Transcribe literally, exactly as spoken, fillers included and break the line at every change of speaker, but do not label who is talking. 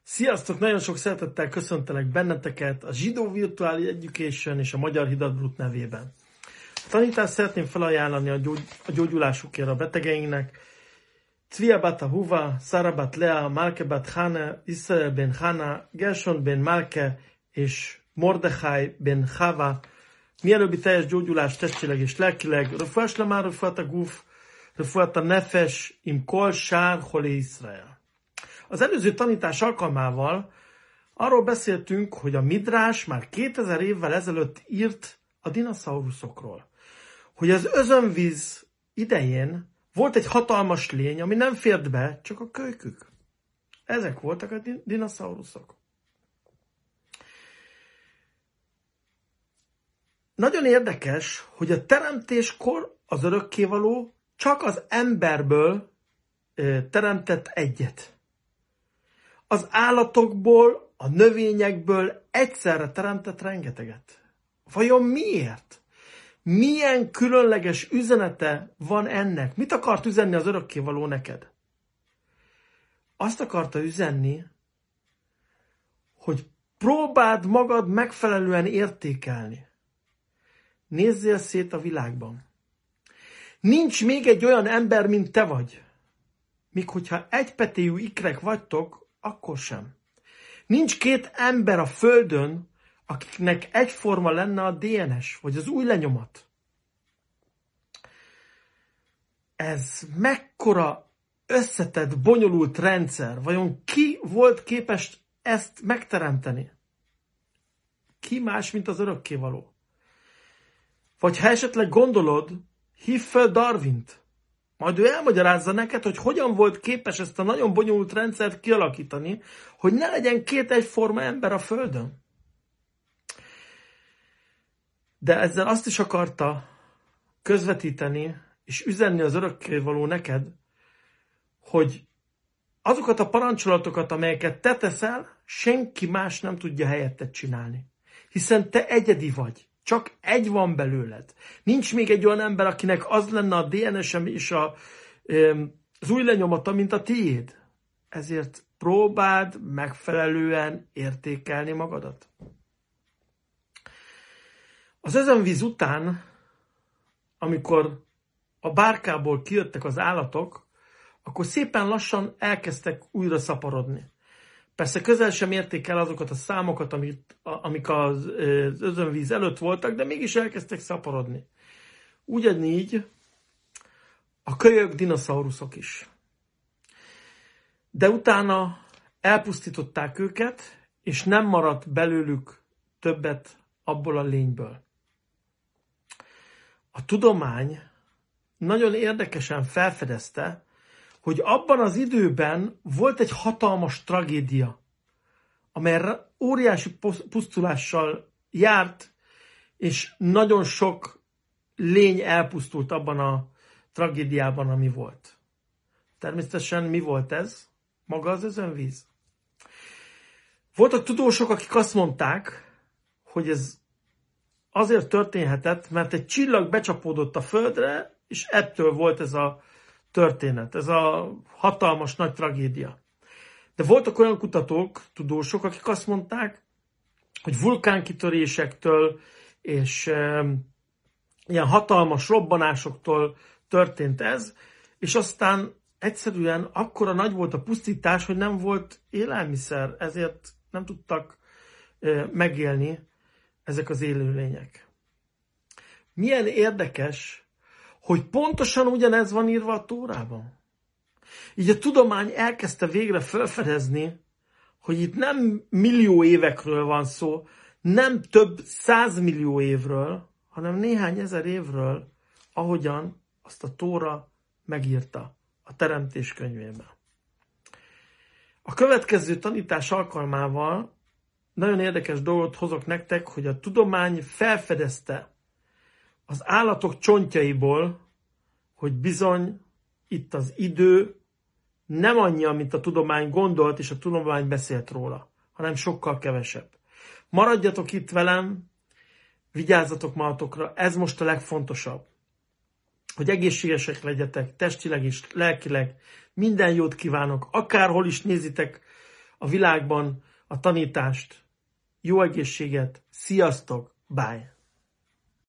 Sziasztok! Nagyon sok szeretettel köszöntelek benneteket a Zsidó Virtual Education és a Magyar Hidatbrut nevében. A tanítást szeretném felajánlani a, gyógy, a gyógyulásukért a betegeinknek. Cvia bat Ahuva, Sara bat Lea, Malke bat Hana, Israel ben Hana, Gershon ben Malke és Mordechai ben Chava. Mielőbbi teljes gyógyulás testileg és lelkileg, Refuah Shlema, Refuat HaGuf, Refuat HaNefesh, Im Kol Shar Cholei Israel. Az előző tanítás alkalmával arról beszéltünk, hogy a Midrás már kétezer évvel ezelőtt írt a dinoszauruszokról. Hogy az özönvíz idején volt egy hatalmas lény, ami nem fért be, csak a kölykük. Ezek voltak a dinoszauruszok. Nagyon érdekes, hogy a teremtéskor az örökkévaló csak az emberből ö, teremtett egyet. Az állatokból, a növényekből egyszerre teremtett rengeteget. Vajon miért? Milyen különleges üzenete van ennek? Mit akart üzenni az örökkévaló neked? Azt akarta üzenni, hogy próbáld magad megfelelően értékelni. Nézzél szét a világban. Nincs még egy olyan ember, mint te vagy. Míg hogyha egypetéjű ikrek vagytok, akkor sem. Nincs két ember a Földön, akiknek egyforma lenne a dé en es, vagy az új lenyomat. Ez mekkora összetett, bonyolult rendszer. Vajon ki volt képes ezt megteremteni? Ki más, mint az örökkévaló? Vagy ha esetleg gondolod, hívd fel Darwint. Majd ő elmagyarázza neked, hogy hogyan volt képes ezt a nagyon bonyolult rendszert kialakítani, hogy ne legyen két egyforma ember a Földön. De ezzel azt is akarta közvetíteni, és üzenni az örökkévaló neked, hogy azokat a parancsolatokat, amelyeket te teszel, senki más nem tudja helyetted csinálni. Hiszen te egyedi vagy. Csak egy van belőled. Nincs még egy olyan ember, akinek az lenne a dé en es-em és a, az új lenyomata, mint a tiéd. Ezért próbáld megfelelően értékelni magadat. Az özönvíz után, amikor a bárkából kijöttek az állatok, akkor szépen lassan elkezdtek újra szaporodni. Persze közel sem érték el azokat a számokat, amik, amik az özönvíz előtt voltak, de mégis elkezdtek szaporodni. Ugyanígy a kölyök dinoszauruszok is. De utána elpusztították őket, és nem maradt belőlük többet abból a lényből. A tudomány nagyon érdekesen felfedezte, hogy abban az időben volt egy hatalmas tragédia, amely óriási pusztulással járt, és nagyon sok lény elpusztult abban a tragédiában, ami volt. Természetesen mi volt ez? Maga az özönvíz. Voltak tudósok, akik azt mondták, hogy ez azért történhetett, mert egy csillag becsapódott a Földre, és ettől volt ez a történet, ez a hatalmas nagy tragédia. De voltak olyan kutatók, tudósok, akik azt mondták, hogy vulkánkitörésektől és e, ilyen hatalmas robbanásoktól történt ez, és aztán egyszerűen akkora nagy volt a pusztítás, hogy nem volt élelmiszer, ezért nem tudtak e, megélni ezek az élőlények. Milyen érdekes, hogy pontosan ugyanez van írva a Tórában. Így a tudomány elkezdte végre felfedezni, hogy itt nem millió évekről van szó, nem több százmillió évről, hanem néhány ezer évről, ahogyan azt a Tóra megírta a Teremtés könyvében. A következő tanítás alkalmával nagyon érdekes dolgot hozok nektek, hogy a tudomány felfedezte az állatok csontjaiból, hogy bizony itt az idő nem annyi, amit a tudomány gondolt, és a tudomány beszélt róla, hanem sokkal kevesebb. Maradjatok itt velem, vigyázzatok magatokra, ez most a legfontosabb. Hogy egészségesek legyetek, testileg és lelkileg, minden jót kívánok, akárhol is nézitek a világban a tanítást. Jó egészséget, sziasztok, bye!